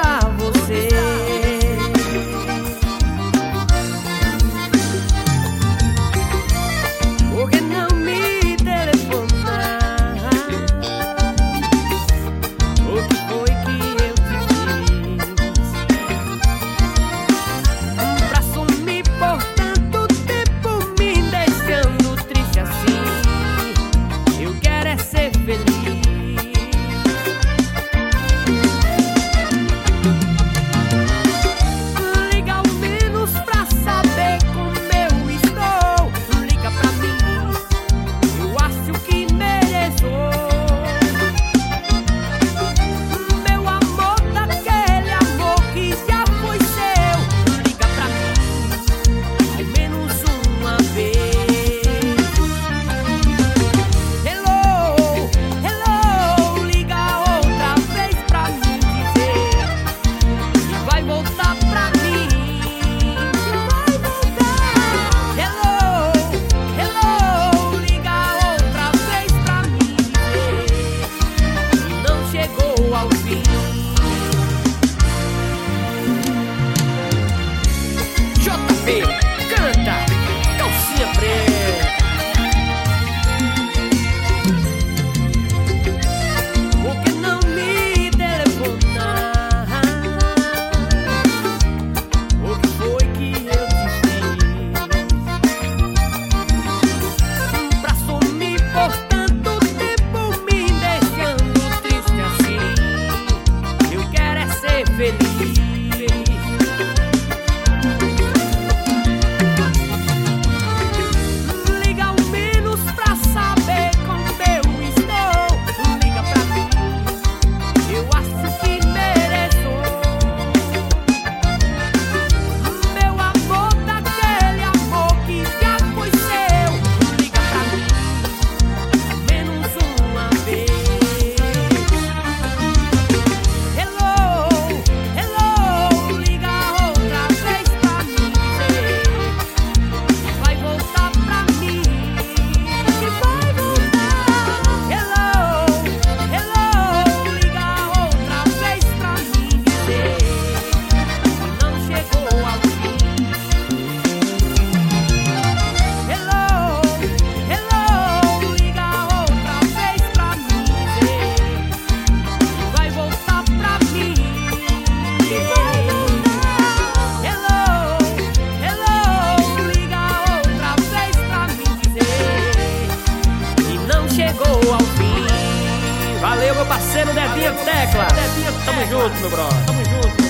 está você? Por que não me telefonar? O que foi que eu te fiz pra sumir por tanto tempo, me deixando triste assim? Eu quero é ser feliz. Canta, calcinha preta. Por que não me telefonar? O que foi que eu te fiz pra sumir por tanto tempo, me deixando triste assim? Eu quero é ser feliz. Chegou ao fim. Valeu, meu parceiro Dedinho Tecla. Tamo junto, meu brother. Tamo junto.